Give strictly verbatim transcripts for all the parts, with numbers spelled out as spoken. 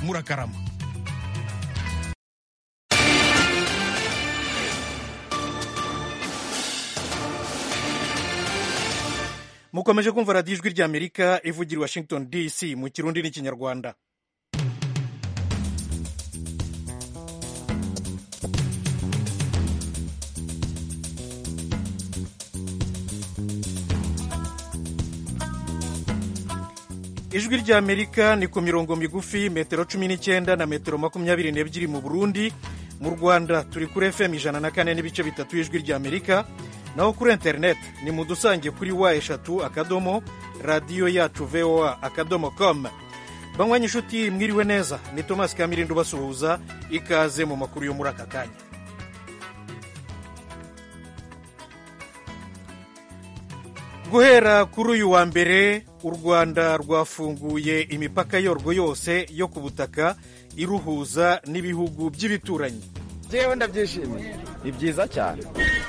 murakarama. Mukomeje kumva radiyo ijwi ry'Amerika ivugira i Washington D C mu Kirundi n'Ikinyarwanda. Ijwi ry'Amerika ni ku mirongo migufi metero cumi n'icyenda na metero makumyabiri n'ebyiri mu Burundi. Mu Rwanda turi kuri F M ijana na kane n'ibice bitatu y'Ijwi ry'Amerika. Naho kuri internet ni mudusange kuri wa eshatu akadomo radiyo yacu voa akadomo com. Banywanyi inshuti mwiriwe neza, ni Thomas Kamirindo basuhuza, ikaze mu makuru yo muri aka kanya. Guhera kuri uyu wa mbere u Rwanda rwafunguye imipaka yorwo yose yo ku butaka iruhuza n'ibihugu by'ibituranyi. Jewe ndabyishimiye, ni byiza cyane.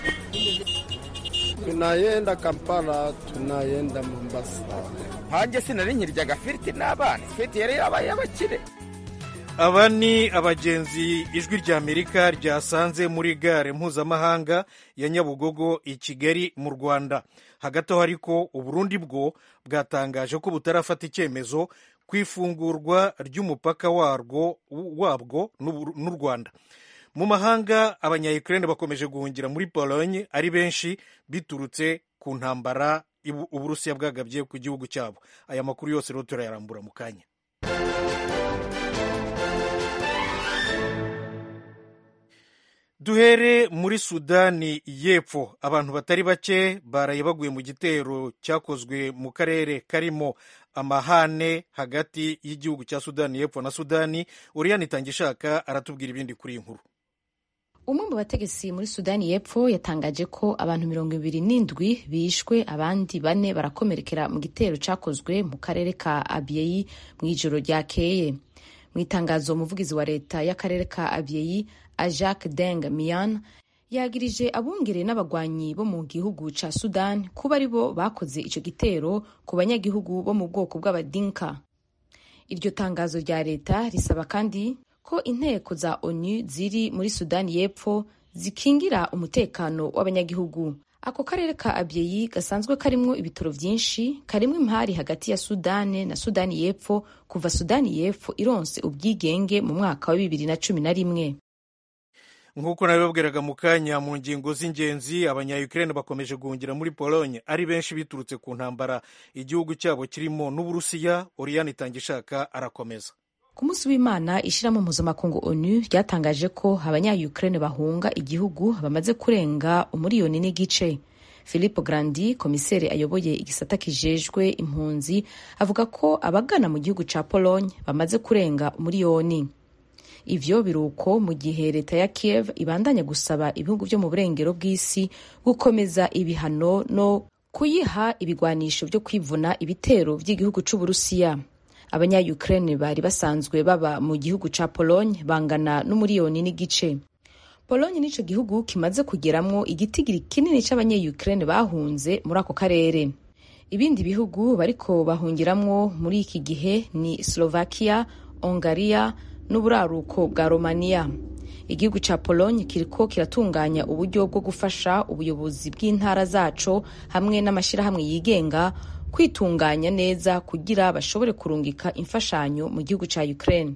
Tunayenda Kampala, tunayenda Mombasa. Hanjye sinari nkiryaga firiti n'abana, firiti yari yabaye abakire. Aba ni abagenzi Ijwi ry'Amerika ryasanze muri gare mpuzamahanga ya Nyabugogo i Kigali mu Rwanda. Hagati aho ariko Uburundi bwo bwatangaje ko butarafata icyemezo ku ifungurwa ry'umupaka warwo wabwo n'u Rwanda. Mu mahanga abanya-Ukraine bakomeje guhungira muri Pologne ari benshi biturutse ku ntambara Uburusiya bwagabye ku gihugu cyabo. Aya makuru yose rero turayarambura mu kanya. Duhere muri Sudani y'Epfo, abantu batari bake baraye baguye mu gitero cyakozwe mu karere karimo amahane hagati y'igihugu cya Sudani y'Epfo na Sudani. Oriane Itangishaka aratubwira ibindi kuri iyi nkuru. Umwe mu bategetsi muri Sudani y'Epfo yatangaje ko abantu mirongo ibiri n'indwi bishwe, abandi bane barakomerekera mu gitero cyakozwe mu karere ka Abyei mu ijoro ryakeye. Mu itangazo umuvugizi wa leta y'akarere ka Abyei Ajak Deng Mian yagirije abungere n'abagwanyi bo mu gihugu ca Sudan kuba ari bo bakoze ico gitero ku banyagihugu bo mu bwoko bw'Abadinka. Iryo tangazo rya leta risaba kandi ko inteko za ONU ziri muri Sudani y'Epfo zikingira umutekano w'abanyagihugu. Ako karere ka Abyei gasanzwe karimwo ibitoro vyinshi, karimwo impari hagati ya Sudani na Sudani y'Epfo kuva Sudani y'Epfo ironse ubwigenge mu mwaka wa bibiri na cumi na rimwe. Nk'uko nabibabwiraga mu kanya mu ngingo z'ingenzi, abanya-Ukraine bakomeje guhungira muri Pologne ari benshi biturutse ku ntambara igihugu cyabo kirimo n'Uburusiya. Oriane Itangishaka arakomeza. Ku munsi w'Imana ishirahamwe mpuzamakungu ONU ryatangaje ko abanya-Ukraine bahunga igihugu bamaze kurenga umuriyoni n'igice. Filippo Grandi, komiseri ayoboye igisata kijejwe impunzi, avuga ko abagana mu gihugu ca Pologne bamaze kurenga umuriyoni. Ivyo biruko mu gihe leta ya Kiev ibandanya gusaba ibihugu byo mu burengero bw'isi gukomeza ibihano no kuyiha ibigwanisho byo kwivuna ibitero by'igihugu c'Uburusiya. Abanya-Ukraine bari basanzwe baba mu gihugu ca Pologne bangana n'umuriyoni n'igice. Pologne nico gihugu kimaze kugeramwo igitigiri kinini c'abanya-Ukraine bahunze muri ako karere. Ibindi bihugu bariko bahungiramwo muri iki gihe ni Slovakia, Hungariya n'uburaruko bwa Romania. Igihugu ca Pologne kiriko kiratunganya uburyo bwo gufasha ubuyobozi bw'intara zaco hamwe n'amashirahamwe yigenga kwitunganya neza kugira bashobore kurungika imfashanyo mu gihugu ca Ukraine.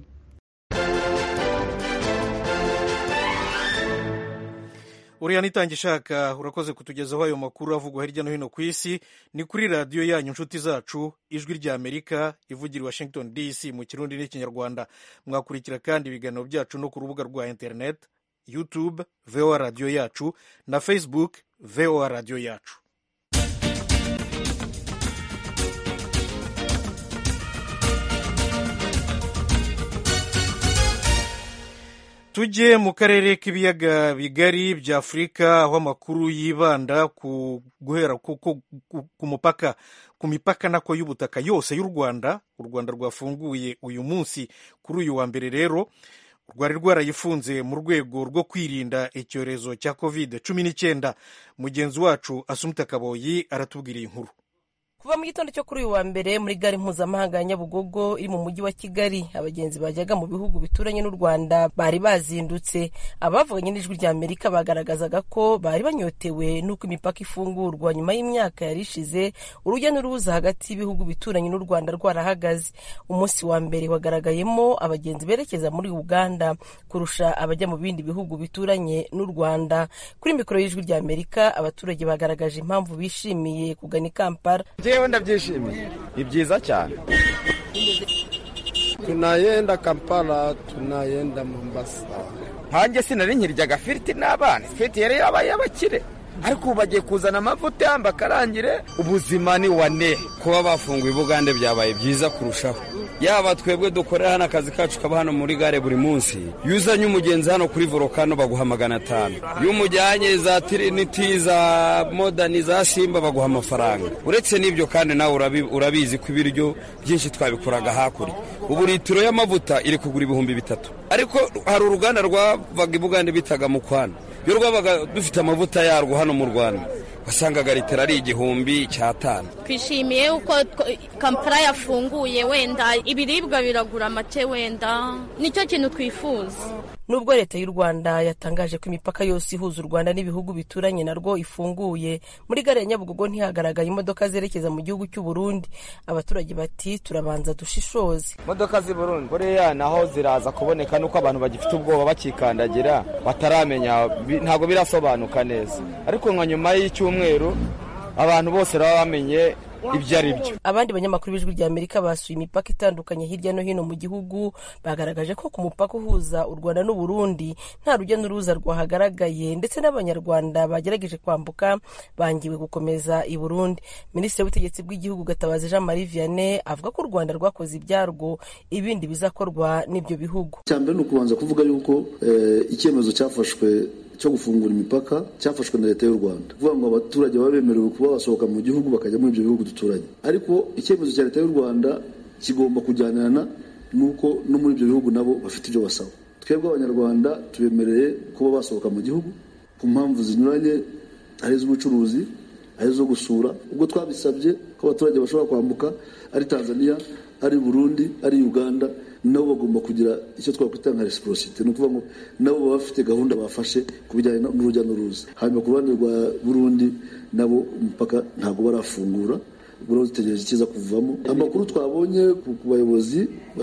Oriane Itangishaka urakoze kutugezaho ayo makuru avugwa hirya no hino ku isi. Ni kuri radiyo yanyu nshuti zacu Ijwi ry'Amerika ivugira i Washington D C mu Kirundi n'Ikinyarwanda. Mwakurikira kandi ibiganiro byacu no ku rubuga rwa internet YouTube voa radiyo yacu na Facebook voa radiyo yacu. Tujye mu karere k'ibiyaga bigari bya Afurika aho amakuru yibanda ku guhera ku, ku, ku, ku mupaka ku mipaka nako y'ubutaka yose y'u Rwanda. U Rwanda rwafunguye uyu munsi kuri uyu wa mbere rero rwari rwarayifunze mu rwego rwo kwirinda icyorezo cya covid cumi n'icyenda. Mugenzi wacu Asumta Kaboyi aratubwira inkuru. Kuva mu gitondo cyo kuri uyu wa mbere muri gare mpuzamahanga ya Nyabugogo iri mu mujyi wa Kigali, abagenzi bajyaga mu bihugu bituranye n'u Rwanda bari bazindutse. Abavuganye n'Ijwi rya Amerika bagaragazaga ko bari banyotewe n'uko imipaka ifungurwa nyuma y'imyaka yari ishize urujya n'uruza hagati y'ibihugu bituranye n'u Rwanda rwarahagaze. Umunsi wa mbere wagaragayemo abagenzi berekeza muri Uganda kurusha abajya mu bindi bihugu bituranye n'u Rwanda. Kuri mikoro y'Ijwi rya Amerika, abaturage bagaragaje impamvu bishimiye kugana i Kampala. Jewe ndabyishimiye, ni byiza cyane. Tunayenda Kampala, tunayenda Mombasa. Hanjye sinari nkiryaga firiti n'abana, firiti yari yabaye abakire, ariko bagiye kuzana amavuta bakarangire. Ubuzima ni wane. Kuba bafunguye Bugande byabaye byiza kurushaho. Yaba twebwe dukorera hano akazi kacu kaba hano muri gare buri munsi, yuzanye umugenzi hano kuri Volcano baguha magana atanu, y'umujyanye za Trinity za Modern za Simba baguha amafaranga. Uretse n'ibyo kandi nawe urabi, urabizi ko ibiryo byinshi twabikoraga hakuri. Ubu litiro y'amavuta iri kugura ibihumbi bitatu, ariko hari uruganda rwavaga i Bugande bitaga Mukwano, yo rwabaga dufite amavuta yarwo hano mu Rwanda wasangaga litiro ari igihumbi cy'atanu. Twishimiye uko Kampala yafunguye, wenda ibiribwa biragura make, wenda nicyo kintu twifuza. Nubwo leta y'u Rwanda yatangaje ko imipaka yose ihuza u Rwanda n'ibihugu bituranye narwo ifunguye, muri gare ya Nyabugogo ntihagaragaye imodoka zerekeza mu gihugu cy'u Burundi. Abaturage bati turabanza dushishoze. Imodoka z'i Burundi buriya naho ziraza kuboneka nuko abantu bagifite ubwoba bakikandagira bataramenya, ntago birasobanuka neza, ariko nka nyuma y'icyumweru abantu bose baba bamenye ibyo ari byo. Abandi banyamakuru b'Ijwi rya Amerika basuye imipaka itandukanye hirya no hino mu gihugu, bagaragaje ko ku mupaka uhuza u Rwanda n'u Burundi nta rujya n'uruza rwahagaragaye, ndetse n'abanyarwanda bagerageje kwambuka bangiwe gukomeza i Burundi. Minisitiri w'ubutegetsi bw'igihugu Gatabazi Jean Marie Vianney avuga ko u Rwanda rwakoze ibyarwo, ibindi bizakorwa n'ibyo bihugu. Cyambere ni ukubanza kuvuga yuko eh, icyemezo cyafashwe cyo gufungura imipaka cyafashwe na leta y'u Rwanda, kuvuga ngo abaturage baba bemerewe kuba basohoka mu gihugu bakajya muri ibyo bihugu duturanye. Ariko icyemezo cya leta y'u Rwanda kigomba kujyanana nuko no muri ibyo bihugu nabo bafite ibyo basaba. Twebwe abanyarwanda tubemereye kuba basohoka mu gihugu ku mpamvu zinyuranye, ari iz'ubucuruzi, ari izo gusura. Ubwo twabisabye ko abaturage bashobora kwambuka ari Tanzania, ari Burundi, ari Uganda, nabo bagomba kugira icyo twakwita nka reciprocity, ni ukuvuga ngo nabo baba bafite gahunda bafashe ku bijyanye n'urujya n'uruza. Hanyuma ku ruhande rwa Burundi nabo umupaka ntabwo barafungura, buriho zitegereje ikiza kuvamo. Amakuru twabonye ku bayobozi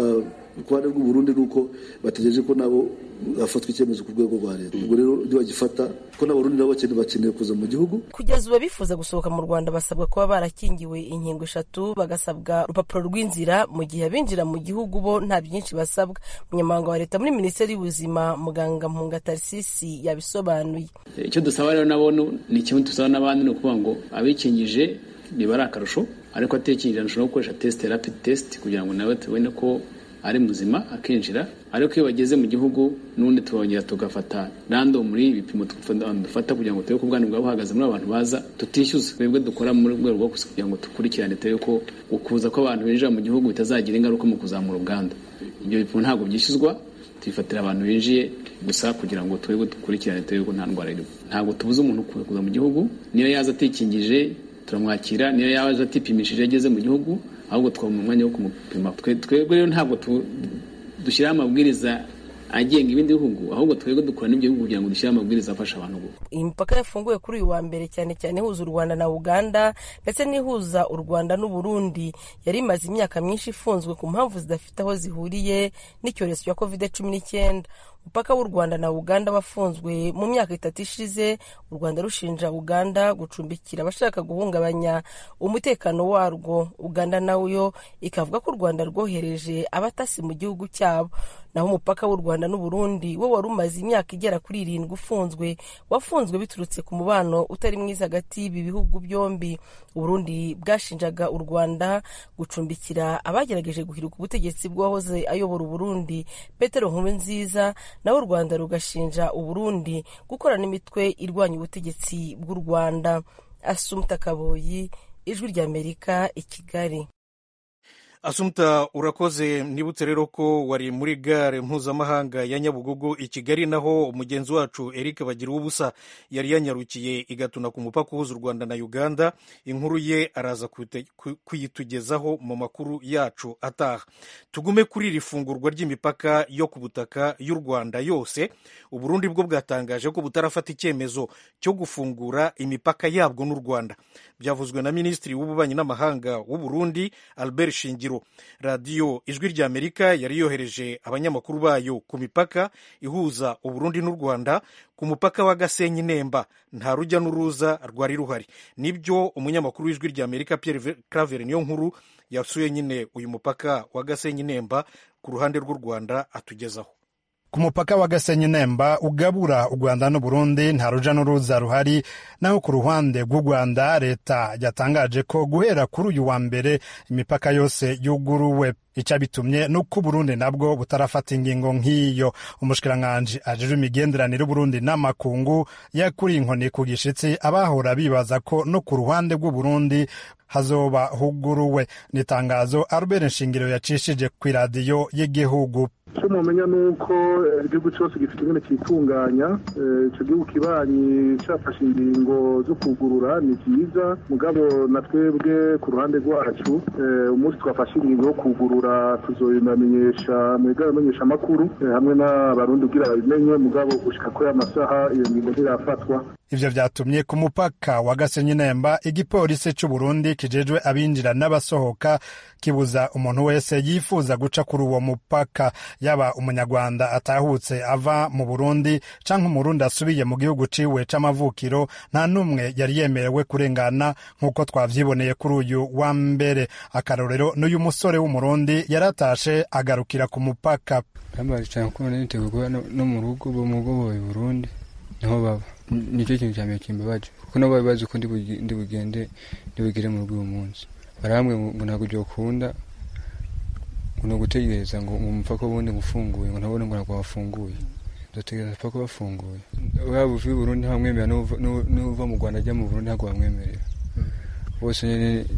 ku ruhande rw'u Burundi nuko bategereje ko nabo hafatwa icyemezo ku rwego rwa leta. Ubwo rero ntibagifata ko n'Abarundi nabo bakeneye kuza mu gihugu. Kugeza ubu abifuza gusohoka mu Rwanda basabwa kuba barakingiwe inkingo eshatu, bagasabwa urupapuro rw'inzira, mu gihe abinjira mu gihugu bo nta byinshi basabwa. Umunyamabanga wa leta muri Minisiteri y'Ubuzima Muganga Mpunga Tarsisi yabisobanuye. Icyo dusaba rero nabo ni kimwe dusaba n'abandi, ni ukuvuga ngo abikingije niba ari akarusho, ariko atekinjira nshobora gukoresha test rapid test kugira ngo nawe tubone ko ari muzima akinjira. Ariko iyo bageze mu gihugu n'undi tubongera tugafata random muri ibipimo dufata kugira ngo turebe ko ubwandu bwabo buhagaze muri abantu baza tutishyuza. Twebwe dukora muri rwego rwo kugira ngo tukurikirane turebe ko ukuza ko abantu binjira mu gihugu bitazagira ingaruka mu kuzamura ubwandu. Ibyo bipimo ntabwo byishyuzwa, tubifatira abantu binjiye gusa kugira ngo twebwe dukurikirane turebe ko nta ndwara iriho. Ntabwo tubuza umuntu kuza mu gihugu, niyo yaza atikingije turamwakira, niyo yaza atipimishije ageze mu gihugu, ahubwo twabona umwanya wo kumupima. Twebwe rero ntabwo dushyiraho amabwiriza agenga ibindi bihugu, ahubwo twebwe dukora n'ibyo bihugu kugira ngo dushyire amabwiriza afasha abantu gusa. Iyi mipaka yafunguye kuri uyu wa mbere cyane cyane ihuza u Rwanda na Uganda, ndetse n'ihuza u Rwanda n'u Burundi yari imaze imyaka myinshi ifunzwe ku mpamvu zidafite aho zihuriye n'icyorezo cya covid cumi n'icyenda. Umupaka w'u Rwanda na Uganda wafunzwe mu myaka itatu ishize, u Rwanda rushinja Uganda gucumbikira abashaka guhungabanya umutekano warwo. Uganda nayo ikavuga ko u Rwanda rwohereje abatasi mu gihugu cyabo. Naho umupaka w'u Rwanda n'u Burundi wo wari umaze imyaka igera kuri irindwi ufunzwe, wafunzwe biturutse ku mubano utari mwiza hagati y'ibi bihugu byombi. U Burundi bwashinjaga u Rwanda gucumbikira abagerageje guhiruka ubutegetsi bw'uwahoze ayobora u Burundi Petero Nkurunziza, naho u Rwanda rugashinja u Burundi gukorana n'imitwe irwanya ubutegetsi bw'u Rwanda. Asumta Kaboyi, Ijwi ry'Amerika, i Kigali. Asumta urakoze. Nibutse rero ko wari muri gare mpuzamahanga ya Nyabugogo i Kigali, naho umugenzi wacu Eric Bagira ubusa yari yanyarukiye igatuna ku mupaka uhuza u Rwanda na Uganda. Inkuru ye araza kuyitugezaho mu makuru yacu ataha. Tugume kuri iri fungurwa ry'imipaka yo ku butaka y'u Rwanda yose. Uburundi bwo bwatangaje ko butarafata icyemezo cyo gufungura imipaka yabwo n'u Rwanda. Byavuzwe na Minisitiri w'Ububanyi n'Amahanga w'u Burundi Albert Shingiro. Radiyo Ijwi ry'Amerika yari yohereje abanyamakuru bayo ku mipaka ihuza Uburundi n'u Rwanda. Ku mupaka wa Gasenyi Nemba nta rujya n'uruza rwari ruhari. Nibyo umunyamakuru w'Ijwi ry'Amerika Pierre Claver niyo nkuru yasuye nyine uyu mupaka wa Gasenyi Nemba ku ruhande rw'u Rwanda atugezaho. Ku mupaka wa Gasenyi Nemba ugabura u Rwanda n'u Burundi nta ruja n'uruza ruhari, naho ku ruhande rw'u Rwanda leta yatangaje ko guhera kuri uyu wa mbere imipaka yose yuguruwe. Ica bitumye nuko Burundi nabwo butarafata ingingo nk'iyo. Umushikiranganji ajejwe imigenderanire y'Uburundi n'amakungu yakuri inkoni ku gishitsi abahora bibaza ko no ku ruhande rw'u Burundi hazoba huguruwe. Nitangazo Albert Nshingiro yacishije ku radio y'igihugu. Cyo mumenya nuko igihugu cyose gifite ingene kitunganya, ico gihugu kibanyi cyafashe ingingo zo kugurura ni byiza, mugabo na twebwe ku ruhande rwacu umunsi twafashe ingingo yo kugurura tuzoyamenyesha mwegara menyesha amakuru hamwe n'abarundi kugira babimenye, mugabo gushika ko y'amasaha iyo ngingo ntirafatwa. Ivyo vyatumye ku mupaka wa Gasenyi Nemba igipolisi c'u Burundi kijejwe abinjira n'abasohoka kibuza umuntu wese yifuza guca kuri uwo mupaka, yaba umunyarwanda atahutse ava mu Burundi canke umurundi asubiye mu gihugu ciwe c'amavukiro, nta numwe yari yemerewe kurengana nk'uko twavyiboneye kuri uyu wa mbere. Akarorero n'uyu musore w'umurundi yaratashe agarukira ku mupaka. Ambari cyane ko niteguye no mu rugo bo mu goboye Burundi niho baba. Nicyo kintu cyame kimbabaje kuko nabo bazi ko ndi bugende ndi bugire mu rugo uyu munsi. Barambwe ngo ntabwo byo kunda ngo gutegereza ngo umupaka wundi gufunguye ngo ntabone ngo ntabwo wafunguye. Ndategereza paka bafunguye. Waba uvuye i Burundi hamwemerera n'uva mu Rwanda ajya mu Burundi ntabwo bamwemerera. Bose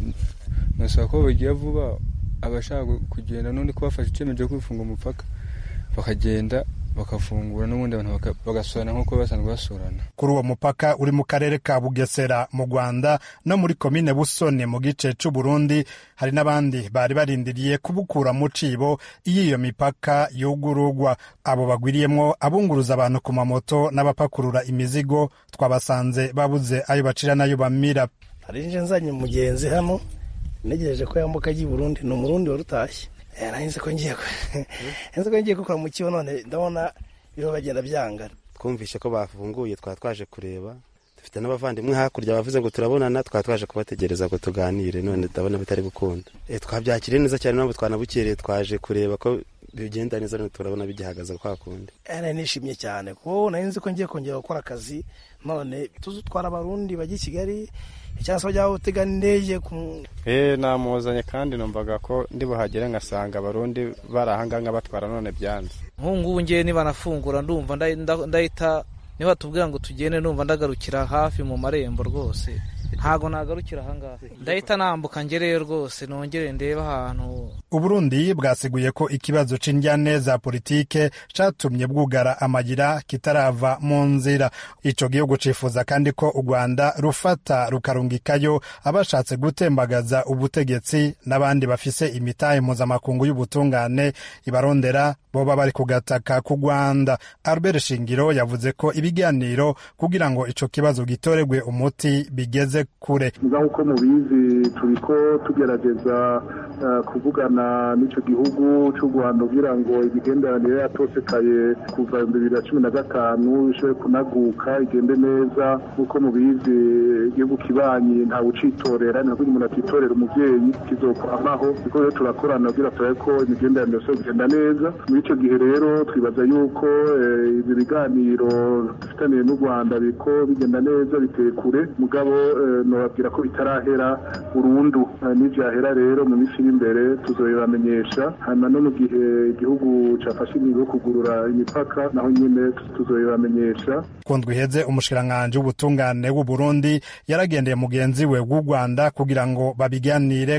nasaba ko bagiye vuba abashaka kugenda n'undi kubafasha icyemezo cyo kwifunga umupaka bakagenda bakafungura n'ubundi abantu bagasorana nk'uko basanzwe basorana. Kuri uwo mupaka uri mu karere ka Bugesera mu Rwanda no muri komine Busoni mu gice c'u Burundi, hari n'abandi bari barindiriye kubukura mu cibo iyo mipaka yugurugwa. Abo bagwiriyemwo abunguruza abantu ku mamoto n'abapakurura imizigo, twabasanze babuze ayo bacira nayo bamira. Hari nje nzanye mugenzi hano negereje ko yambuka agiye Burundi, no Murundi warutashye. Yaranze ko ngiye Enze ko ngiye gukora mu kibo, none ndabona biro bagenda byangana. Twumvishe ko bafunguye, twa twaje kureba, dufite n'abavandimwe hakurya bavuze ngo turabonana, twa twaje kubategereza ngo tuganire, none ndabona bitari gukunda. Eh twabyakiriye neza cyane, nabo twanabukereye twaje kureba ko bigenda neza, none turabona bigihagaza kwa kundi. Era nishimye cyane ko narinze ko ngiye kongera gukora akazi, none tuzutwara abarundi bagiye Kigali cyangwa se bajya gutega indege ku eh namuzanye kandi numvaga ko ndi buhagere ngasanga abarundi barahanganga batwara, none byanze. Nkungu ngiye niba nafungura ndumva ndahita niba tubwira ngo tugende, numva ndagarukira hafi mu marembo rwose, ntago nagarukira ahangaha, ndahita nambuka ngereyo rwose nongere ndeba ahantu. Uburundi bwasiguye ko ikibazo c'indyane za politike catumye bwugara amagira kitarava mu nzira. Ico gihugu cifuza kandi ko u Rwanda rufata rukarungikayo abashatse gutembagaza ubutegetsi n'abandi bafise imitahe mpuzamakungu y'ubutungane ibarondera boba bari kugataka ku Rwanda. Albert Shingiro yavuze ko ibiganiro kugira ngo ico kibazo gitoregwe umuti bigeze kure. Nkuko mubizi turiko tugerageza uh, kuvugana n'ico gihugu cy'u Rwanda kugira ngo imigenderanire yatosekaye kuva bibiri na cumi na gatanu ishobore kunaguka igende neza. Nkuko mubizi igihugu kibanyi nta ucitorera, ntabwo umuntu atitorera umuvyeyi, kizokwamaho. Niko rero turakorana kugira turabe ko imigenderanire yose igenda neza. Muri ico gihe rero twibaza yuko ibi biganiro dufitaniye n'u Rwanda biko bigenda neza biteye kure, mugabo nobabwira ko bitarahera burundu. N'ivyahera rero mu minsi imbere tuzoyibamenyesha, hanyuma no mu gihe igihugu cafashe ingingo yo kugurura imipaka naho nyine tuzoyibamenyesha. Kundwi heze umushikiranganje w'ubutungane w'u Burundi yaragendeye mugenzi we w'u Rwanda kugira ngo babiganire ko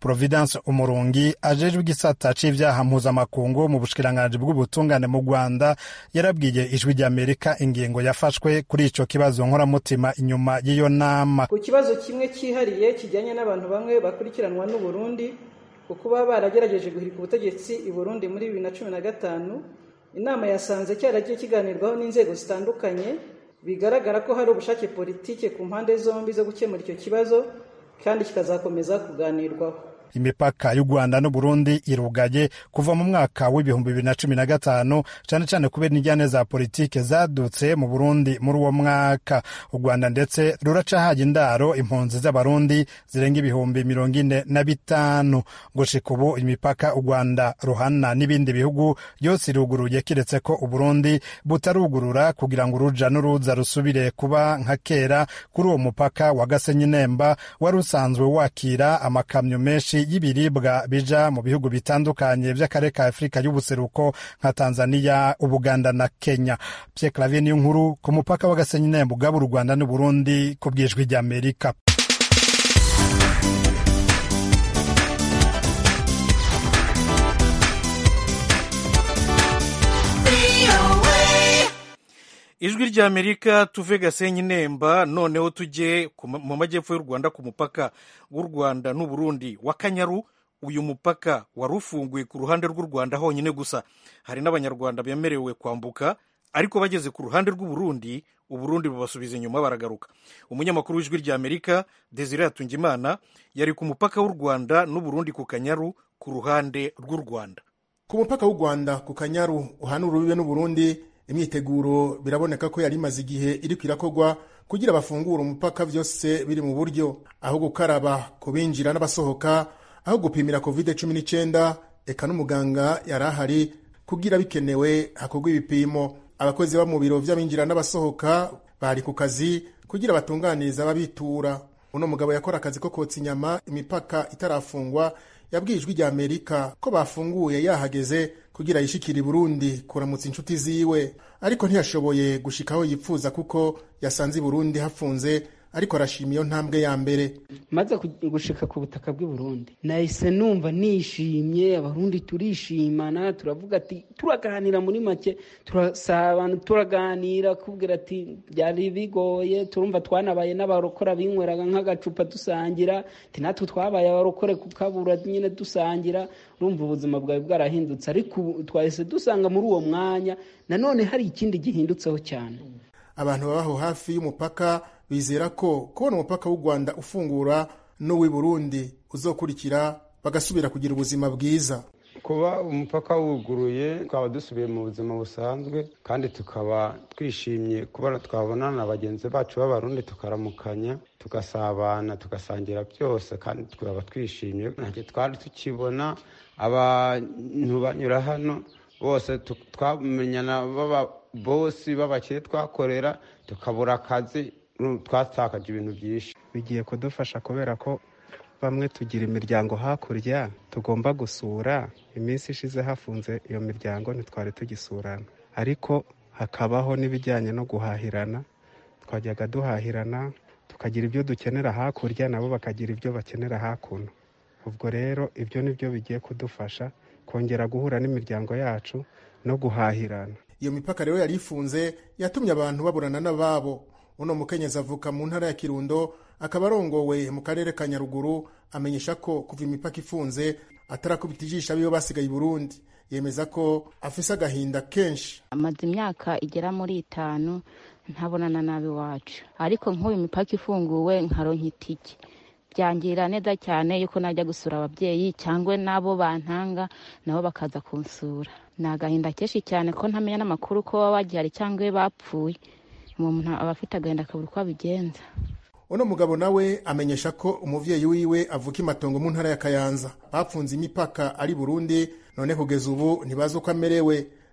Providence Umurungi ajejwe igisata c'ivyaha mpuzamakungu mu bushikiranganji bw'ubutungane mu Rwanda yarabwiye ijwi ry'Amerika ingingo yafashwe kuri ico kibazo nkoramutima inyuma y'iyo nama. Ku kibazo kimwe cyihariye kijyanye n'abantu bamwe bakurikiranwa n'u Burundi kuba baragerageje guhirika ubutegetsi i Burundi muri bibiri na cumi na gatanu, inama yasanze cyaragiye kiganirwaho n'inzego zitandukanye, bigaragara ko hari ubushake politike ku mpande zombi zo gukemura icyo kibazo kandi kikazakomeza kuganirwaho. Imipaka y'u Rwanda no Burundi irugaye kuva mu mwaka w'ibihumbi bibiri na cumi na gatanu cyane cyane kubera injyane za politike zadutse mu Burundi muri uwo mwaka. U Rwanda ndetse ruracahaye indaro impunzi z'abarundi zirenga ibihumbi mirongo ine na bitanu. Gushika ubu imipaka u Rwanda ruhana n'ibindi bihugu yose iruguruye kiretse ko u Burundi butarugurura kugira ngo uruja n'uruza rusubire kuba nka kera kuri uwo mupaka wa Gasenyi Nemba wari usanzwe wakira amakamyo menshi y'ibiribwa bija mu bihugu bitandukanye by'akarere ka Afurika y'ubuseruko nka Tanzania, Ubuganda na Kenya. Pierre Claver niyo nkuru ku mupaka wa Gasenyi Nemba ugaba u Rwanda n'u Burundi ku bw'ijwi ry'Amerika. Ijwi ry'Amerika tuve Gasenyi Nemba noneho tujye mu majyepfo y'u Rwanda ku mupaka w'u Rwanda n'u Burundi wa Kanyaru. Uyu mupaka wari ufunguye ku ruhande rw'u Rwanda honyine gusa. Hari n'abanyarwanda bemerewe kwambuka, ariko bageze ku ruhande rw'u Burundi, u Burundi bubasubiza inyuma baragaruka. Umunyamakuru w'Ijwi ry'Amerika Desire Hatungimana yari ku mupaka w'u Rwanda n'u Burundi ku Kanyaru ku ruhande rw'u Rwanda. Ku mupaka w'u Rwanda ku Kanyaru uhana urubibe n'u Burundi, imyiteguro biraboneka ko yari imaze igihe iri kwirakorwa kugira bafungure umupaka byose biri mu buryo, aho gukaraba ku binjira n'abasohoka, aho gupimira covid cumi n'icyenda, eka n'umuganga yari ahari kugira bikenewe hakorwa ibipimo. Abakozi ba mu biro by'abinjira n'abasohoka bari ku kazi kugira batunganiriza ababitura. Uno mugabo yakora akazi ko kotsa inyama imipaka itarafungwa yabwiye Ijwi ry'Amerika ko bafunguye yahageze kugira yishikire i Burundi kuramutsa inshuti ziwe, ariko ntiyashoboye gushikaho yipfuza kuko yasanze i Burundi hafunze, ariko arashima iyo ntambwe ya mbere. Maze gushika ku butaka bw'i Burundi nahise numva nishimye, abarundi turishimana, turavuga ati turaganira muri make, turasabana, turaganira kubwira ati byari bigoye, turumva twanabaye n'abarokora binyweraga nk'agacupa dusangira, ati natwe twabaye abarokore kukabura nyine dusangira, urumva ubuzima bwawe bwarahindutse, ariko twahise dusanga muri uwo mwanya nanone hari ikindi gihindutseho cyane. Abantu babaho hafi y'umupaka bizera ko kubona umupaka w'u Rwanda ufungura n'uw'i Burundi uzokurikira bagasubira kugira ubuzima bwiza. Kuba umupaka wuguruye twaba dusubiye mu buzima busanzwe, kandi tukaba twishimye kuba twabonana na bagenzi bacu b'abarundi tukaramukanya, tugasabana, tugasangira byose, kandi twaba twishimye. Ntacyo twari tukibona, abantu banyura hano bose twamenyana baba bosi babakire twakorera, tukabura akazi, twatakaje ibintu byinshi. Bigiye kudufasha kubera ko bamwe tugira imiryango hakurya tugomba gusura, iminsi ishize hafunze iyo miryango ntitwari tugisurana, ariko hakabaho n'ibijyanye no guhahirana, twajyaga duhahirana tukagira ibyo dukenera hakurya, nabo bakagira ibyo bakenera hakuno. Ubwo rero ibyo nibyo bigiye kudufasha kongera guhura n'imiryango yacu no guhahirana. Iyo mipaka rero yari ifunze yatumye abantu baburana n'ababo. Uno mukenyezi avuka mu ntara ya Kirundo, akaba arongowe mu karere ka Nyaruguru, amenyesha ko kuva imipaka ifunze atarakubita ijisho abiyo basigaye i Burundi. Yemeza ko afise agahinda kenshi. Amaze imyaka igera muri itanu ntabonana nabi wacu, ariko nk'uyu mipaka ifunguwe nkaronka itike byangira neza cyane yuko najya gusura ababyeyi cyangwa nabo bantanga nabo bakaza kunsura. Ni agahinda kenshi cyane ko ntamenya n'amakuru ko baba bagihari cyangwa bapfuye, umuntu aba afite agahinda akabura uko abigenza. Uno mugabo nawe amenyesha ko umuvyeyi wiwe avuka imatongo mu ntara ya Kayanza, bapfunze imipaka ari Burundi, none kugeza ubu ntibazi uko amerewe.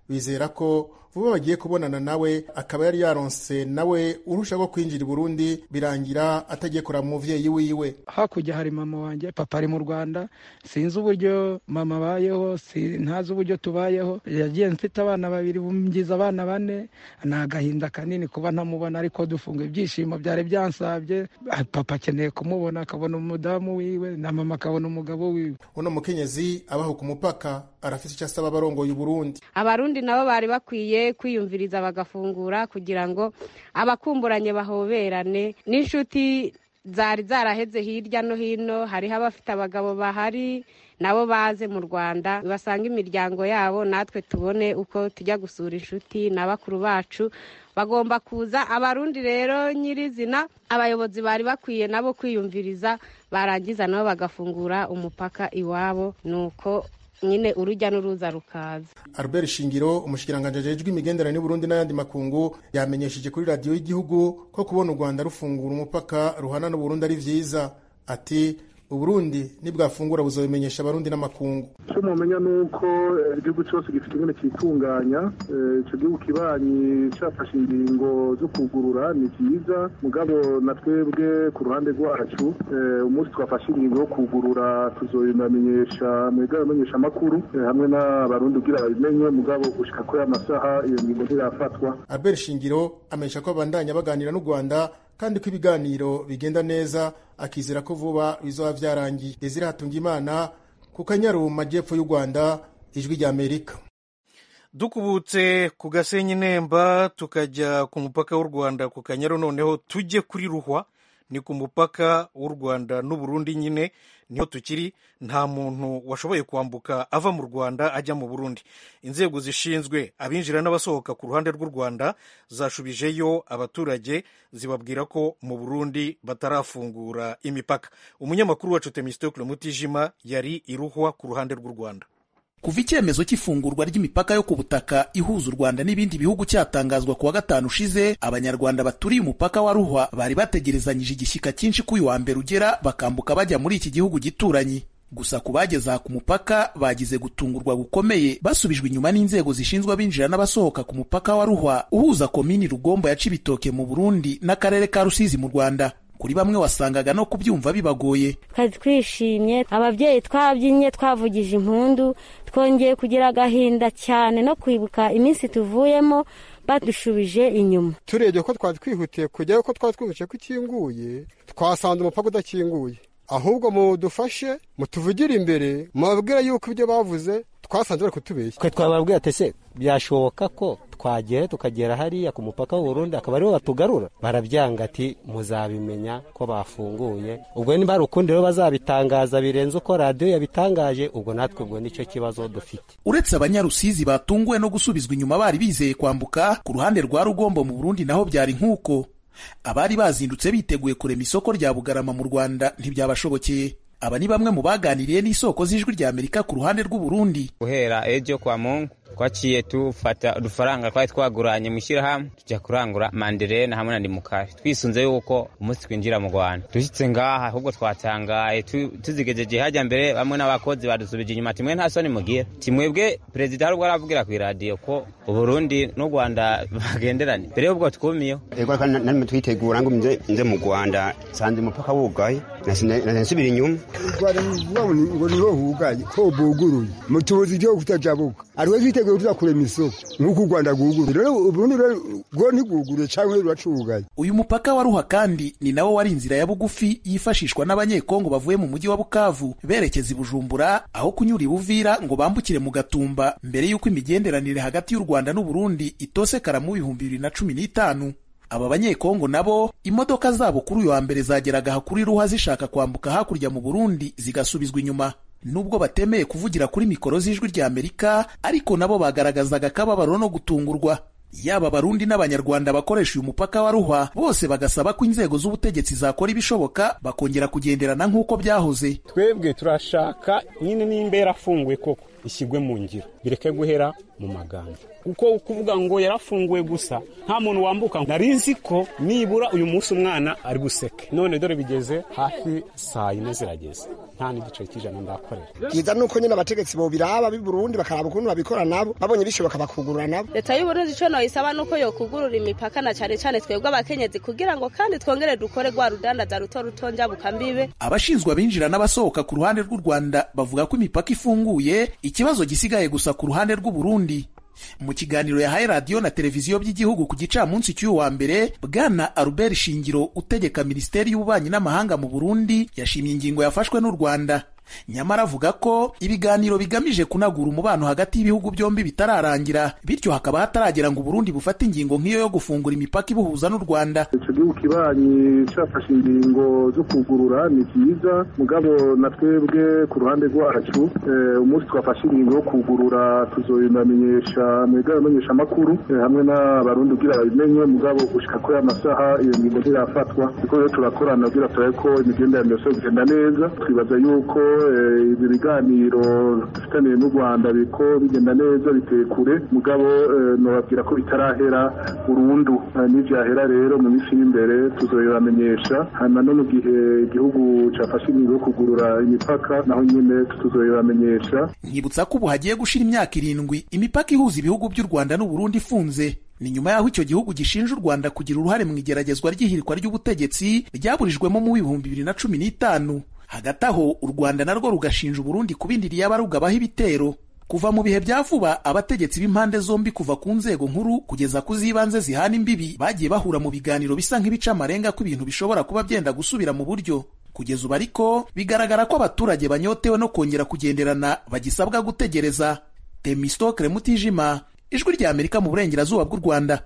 bizera ko vuba bagiye kubonana nawe, akaba yari yaronse nawe urusha rwo kwinjira i Burundi birangira atagiye kuraba umuvyeyi wiwe. Hakurya hari mama wanje, papa ari mu Rwanda, sinzi uburyo mama bayeho, ntazi uburyo tubayeho. Yagiye mfite abana babiri, bumgiza abana bane, nagahinda kanini kuba ntamubona, ariko dufunga ibyishimo byari byansabye. Papa akeneye kumubona, akabona umudamu wiwe, na mama akabona umugabo wiwe. Uno mukenyezi abaho ku mupaka arafite icyo asaba abarongoye Burundi. Abarundi nabo bari bakwiye kwiyumviriza bagafungura kugira ngo abakumburanye bahoberane, n'inshuti zari zaraheze hirya no hino. Hariho abafite abagabo bahari nabo baze mu Rwanda basanga imiryango yabo, natwe tubone uko tujya gusura inshuti na bakuru bacu bagomba kuza. Abarundi rero nyirizina abayobozi bari bakwiye nabo kwiyumviriza, barangiza nabo bagafungura umupaka iwabo, nuko nyine urujya n'uruza rukaza. Albert Shingiro, umushikiranganje ajejwe imigenderanire n'u Burundi n'ayandi makungu, yamenyesheje kuri radio y'igihugu ko kubona u Rwanda rufungura umupaka ruhana n'u Burundi ari vyiza. Ati Uburundi nibwafungura buzobimenyesha abarundi n'amakungu. Cyo mumenya nuko igihugu cyose gifite ingene kitunganya, ico gihugu kibanyi cyafashe ingingo zo kugurura ni vyiza, mugabo natwebwe ku ruhande rwacu umunsi twafashe ingingo yo kugurura tuzobimenyesha mwegamenyesha makuru hamwe n'abarundi kugira babimenye, mugabo gushika ko y'amasaha iyo ngingo ntirafatwa. Albert Shingiro amenyesha ko abandanya baganira n'u Rwanda kandi ko ibiganiro bigenda neza, akizera ko vuba bizoba vyarangiye. Desire Hatungimana ku Kanyaru mu majyepfo y'u Rwanda, Ijwi rya Amerika. Dukubutse ku Gasenyi Nemba tukajya ku mupaka w'u Rwanda ku Kanyaru, noneho tujye kuri Ruhwa, ni ku mupaka w'u Rwanda n'u Burundi nyine niho tukiri. Nta muntu washoboye kwambuka ava mu Rwanda ajya mu Burundi. Inzego zishinzwe abinjira n'abasohoka ku ruhande rw'u Rwanda zashubijeyo abaturage, zibabwira ko mu Burundi batarafungura imipaka. Umunyamakuru wacu Temistokle Mutijima yari iruhwa ku ruhande rw'u Rwanda. Kuva icyemezo cy'ifungurwa ry'imipaka yo ku butaka ihuza u Rwanda n'ibindi bihugu cyatangazwa kuwa gatanu ushize, abanyarwanda baturiye umupaka wa Ruhwa bari bategerezanyije igishyika cyinshi ko uyu wa mbere ugera bakambuka bajya muri iki gihugu gituranyi. Gusa ku bageze aha ku mupaka bagize gutungurwa gukomeye, basubijwe inyuma n'inzego zishinzwe abinjira n'abasohoka ku mupaka wa Ruhwa uhuza komini Rugombo ya Cibitoke mu Burundi n'akarere ka Rusizi mu Rwanda. Kuri bamwe wasangaga no kubyumva bibagoye. Twari twishimye, ababyeyi twabyinnye, twavugije impundu, twongeye kugira agahinda cyane no kwibuka iminsi tuvuyemo badushubije inyuma. Turebye ko twari twihutiye kujyayo, ko twari twihutiye ko ikinguye, twasanze umupaka udakinguye. Ahubwo mudufashe mutuvugire imbere, mubabwira yuko ibyo bavuze twasanze bari kutubeshya. Twe twababwira ati se byashoboka ko twagera tukagera hariya ku mupaka w'u Burundi akaba ariho batugarura? Barabyanga ati muzabimenya ko bafunguye. Ubwo niba ari ukundi rero bazabitangaza birenze uko radio yabitangaje, ubwo natwe ubwo nicyo kibazo dufite. Uretse abanyarusizi batunguwe no gusubizwa inyuma bari bizeye kwambuka, ku ruhande rwa Rugombo mu Burundi naho byari nk'uko. Abari bazindutse biteguye kurema isoko rya Bugarama mu Rwanda ntibyabashobokeye. Aba ni bamwe mu baganiriye n'isoko z'Ijwi rya Amerika ku ruhande rw'u Burundi. Guhera ejo kwa Mungu twaciye tufata udufaranga twari twaguranye mushyira hamwe tujya kurangura manderena hamwe na ndimukari, twisunze yuko umunsi twinjira mu Rwanda. Dushyitse ngaha ahubwo twatangaye tuzigejeje hajya mbere, bamwe n'abakozi badusubije inyuma, timwe nta soni mugira, timwebwe perezida harubwo aravugira ku radio ko u Burundi n'u Rwanda bagenderane. Mbere y'ubwo twumiyo ego kandi namwe twitegura ngo nze nze mu Rwanda, sanze umupaka wugaye nasubira inyuma. Rwanda ngo niho hugaye ko buguruye mutubuzi cyo kutajabuka, ariwe twiteguye tuzakurema isoko nk'uko u Rwanda guguruye. Rero Burundi rwo ntigugure cyangwa ruracugaye. Uyu mupaka wa Ruhwa kandi ni nawo wari inzira ya bugufi yifashishwa n'abanyekongo bavuye mu mujyi wa Bukavu berekeza i Bujumbura, aho kunyura i Buvira ngo bambukire mu Gatumba, mbere y'uko imigenderanire hagati y'u Rwanda n'u Burundi itosekara mu bihumbi bibiri na cumi n'itanu. Aba banyekongo nabo imodoka zabo kuri uyu wa mbere zageraga aha kuri Ruhwa zishaka kwambuka hakurya mu Burundi zigasubizwa inyuma. Nubwo batemeye kuvugira kuri mikoro z'Ijwi rya Amerika, ariko nabo bagaragazaga akababaro no gutungurwa. Yaba Abarundi n'Abanyarwanda bakoresha uyu mupaka wa Ruhwa bose bagasaba ko inzego z'ubutegetsi zakora ibishoboka bakongera kugenderana nk'uko byahoze. Twebwe turashaka nyine n'imbera afunguye koko ishyigwe mu ngiro, bireke guhera mu magambo kuko kuvuga ngo yarafunguwe gusa nta muntu wambuka. Nari nzi ko nibura uyu munsi umwana ari guseke, none dore bigeze hafi saa yine zirageze nta n'igice cy'ijana ndakorera. Byiza nuko nyine abategetsi bo biraba b'i Burundi bakaraba ukuntu babikora nabo, babonye bishoboka bakugurura nabo. Leta y'u Burundi cyo noyisaba nuko yo kugurura imipaka na cyane cyane twebwe abakenyezi kugira ngo kandi twongere dukore gwa rudandaza ruto rutonja bukambibe. Abashinzwe abinjira n'abasohoka ku ruhande rw'u Rwanda bavuga ko imipaka ifunguye, ikibazo gisigaye gusa ku ruhande rw'u Burundi. Mu kiganiro yahaye radiyo na televiziyo by'igihugu ku gicamunsi cy'uyu wa mbere, Bwana Albert Shingiro utegeka Minisiteri y'Ububanyi n'Amahanga mu Burundi yashimye ingingo yafashwe n'u Rwanda. Nyamara avuga ko ibiganiro bigamije kunagura umubano hagati y'ibihugu byombi bitararangira, bityo hakaba hataragera ngo Burundi bufate ingingo nk'iyo yo gufungura imipaka ibuhuza n'u Rwanda. Ico gihugu kibanyi cyafashe ingingo zo kugurura ni byiza, mugabo na twebwe ku ruhande rwacu umunsi twafashe ingingo yo kugurura tuzoyinamenyesha mwegamenyesha makuru hamwe n'abarundi kugira babimenye, mugabo gushika ko amasaha iyo ngingo ntirafatwa, kuko rero turakorana kugira turabe ko imigenderanire yose igenda neza. Twibaza yuko ibi biganiro dufitaniye n'u Rwanda biko bigenda neza biteye kure, mugabo nobabwira ko bitarahera burundu. N'ivyahera rero mu minsi y'imbere tuzoyibamenyesha, hanyuma no mu gihe igihugu cafashe ingingo yo kugurura imipaka naho nyine tuzoyibamenyesha. Nkibutsa ko ubu hagiye gushira imyaka irindwi imipaka ihuza ibihugu by'u Rwanda n'u Burundi ifunze. Ni nyuma yaho icyo gihugu gishinja u Rwanda kugira uruhare mu igeragezwa ry'ihirikwa ry'ubutegetsi ryaburijwemo mu bihumbi bibiri na cumi n'itanu. Hagati aho u Rwanda narwo rugashinja Burundi kubindiriye abarugabaho ibitero. Kuva mu bihe bya vuba, abategetsi b'impande zombi kuva ku nzego nkuru kugeza ku z'ibanze zihana imbibi bagiye bahura mu biganiro bisa nk'ibica amarenga ko ibintu bishobora kuba byenda gusubira mu buryo. Kugeza ubu ariko bigaragara ko abaturage banyotewe no kongera kugenderana bagisabwa gutegereza. Temistokle Mutijima, Ijwi rya Amerika mu burengerazuba bw'u Rwanda.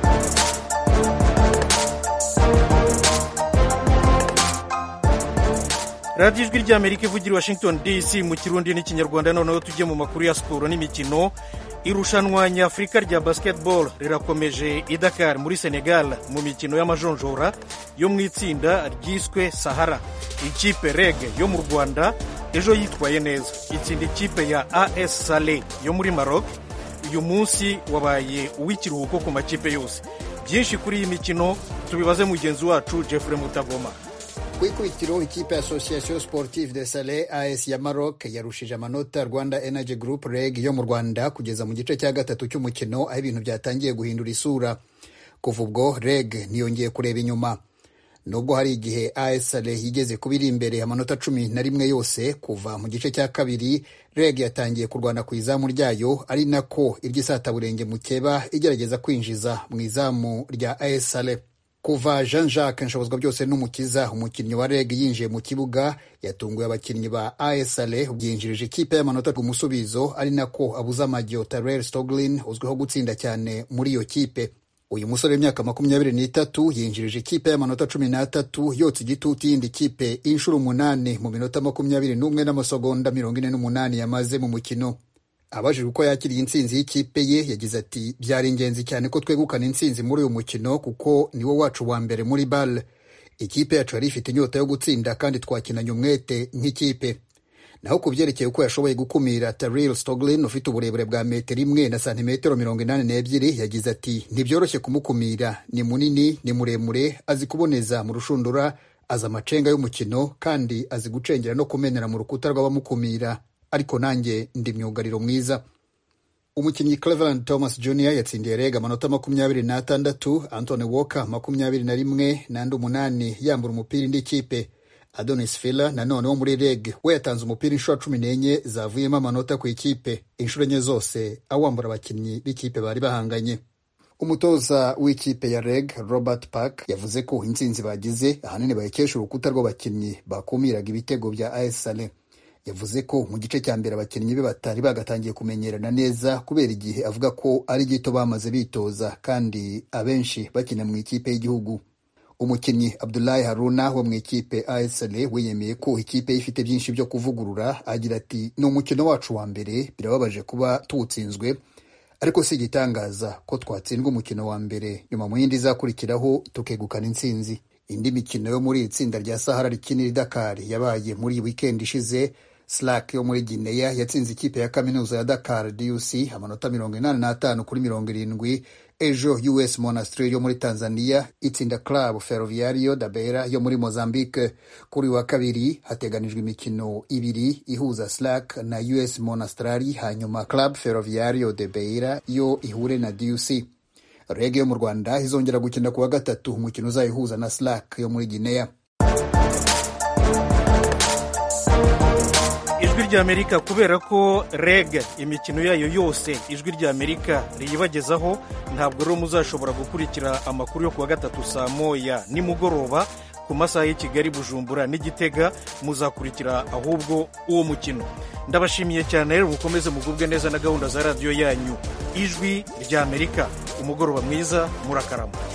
radiyo ijwi ry'amerika ivugira i Washington D C mu kirundi n'ikinyarwanda. Noneho tujye mu makuru ya siporo n'imikino. Irushanwa nyafurika rya basketball rirakomeje i Dakar muri Senegal mu mikino y'amajonjora yo mu itsinda ryiswe Sahara. Ikipe Reg yo mu Rwanda ejo yitwaye neza, itsinda ikipe ya A S Saleh yo muri Maroc. Uyu munsi wabaye uw'ikiruhuko ku makipe yose. Byinshi kuri iyi mikino tubibaze mugenzi wacu Jeffrey Mutagoma. Ku ikubitiro ikipe ya Association Sportive de Saleh A S ya Maroc yarushije amanota Rwanda Energy Group Reg yo mu Rwanda kugeza mu gice cya gatatu cy'umukino, aho ibintu byatangiye guhindura isura. Kuva ubwo Reg ntiyongeye kureba inyuma, nubwo hari igihe A S Saleh yigeze kubiri imbere amanota cumi na rimwe yose. Kuva mu gice cya kabiri Reg yatangiye kurwana ku izamu ryayo, ari nako iry'isataburenge mukeba igerageza kwinjiza mu izamu rya A S Saleh. Kuva Jean Jacques Nshobozwa byose n'umukiza, umukinnyi wa Reg yinjiye mu kibuga, yatunguye abakinnyi ba A S Saleh byinjirije ikipe y'amanota ku musubizo, ari nako abuza amajyo Terrell Stoglin uzwiho gutsinda cyane muri iyo kipe. Uyu musore w'imyaka makumyabiri n'itatu yinjirije ikipe y'amanota cumi n'atatu yotsa igitutu y'indi kipe inshuro umunani mu minota makumyabiri n'umwe n'amasegonda mirongo ine n'umunani yamaze mu mukino. Abajijwe uko yakiriye intsinzi y'ikipe ye yagize ati byari ingenzi cyane ko twegukana intsinzi muri uyu mukino kuko niwo wacu wa mbere muri balle. Ikipe yacu yari ifite inyota yo gutsinda kandi twakinanye umwete nk'ikipe. Naho ku byerekeye uko yashoboye gukumira Terrell Stoglin ufite uburebure bwa metero imwe na santimetero mirongo inani n'ebyiri yagize ati ntibyoroshye kumukumira, ni munini, ni muremure, azi kuboneza mu rushundura, azi amacenga y'umukino kandi azi gucengera no kumenera mu rukuta rw'abamukumira. Ariko nanjye ndi myugariro mwiza. Umukinnyi Cleveland Thomas Junior yatsindiye Reg amanota makumyabiri n'atandatu, Anthony Walker makumyabiri na rimwe n'andi umunani yambura umupira indi kipe. Adonis Fila nanone wo muri Reg we yatanze umupira inshuro cumi n'enye zavuyemo amanota ku ikipe, inshuro enye zose awambura abakinnyi b'ikipe bari bahanganye. Umutoza w'ikipe ya Reg Robert Park yavuze ko intsinzi bagize ahanini bayikesha urukuta rw'abakinnyi bakumiraga ibitego bya A S Saleh. Yavuze ko mu gice cya mbere abakinnyi be batari bagatangiye kumenyerana neza kubera igihe avuga ko ari gito bamaze bitoza kandi abenshi bakina mu ikipe y'igihugu. Umukinnyi Abdullahi Haruna wo mu ikipe A S Saleh wiyemeye ko ikipe ifite byinshi byo kuvugurura, agira ati ni umukino wacu wa mbere, birababaje kuba tuwutsinzwe, ariko si igitangaza ko twatsindwa umukino wa mbere, nyuma mu yindi izakurikiraho tukegukana intsinzi. Indi mikino yo muri itsinda rya Sahara rikinira Dakar yabaye muri weekend ishize. Slack yo muri Guinea yatsinze ikipe ya kaminuza ya Dakar D U C amanota mirongo inani n'atanu kuri mirongo irindwi. Ejo U S Monastir yo muri Tanzania itsinda Club Ferroviario da Beira yo muri Mozambique. Kuri wa kabiri hateganijwe imikino ibiri ihuza Slack na U S Monastir, hanyuma Club Ferroviario de Beira yo ihure na D U C. Reg yo mu Rwanda izongera gukina kuwa gatatu umukino uzayihuza na Slack yo muri Guinea. Ijwi ry'Amerika kubera ko Reg imikino yayo yose Ijwi ry'Amerika riyibagezaho, ntabwo rero muzashobora gukurikira amakuru yo kuwa gatatu saa moya nimugoroba ku masaha y'i Kigali, Bujumbura n'Igitega. Muzakurikira ahubwo uwo mukino. Ndabashimiye cyane rero, mukomeze mugubwe neza na gahunda za radiyo yanyu Ijwi ry'Amerika. Umugoroba mwiza, murakarama.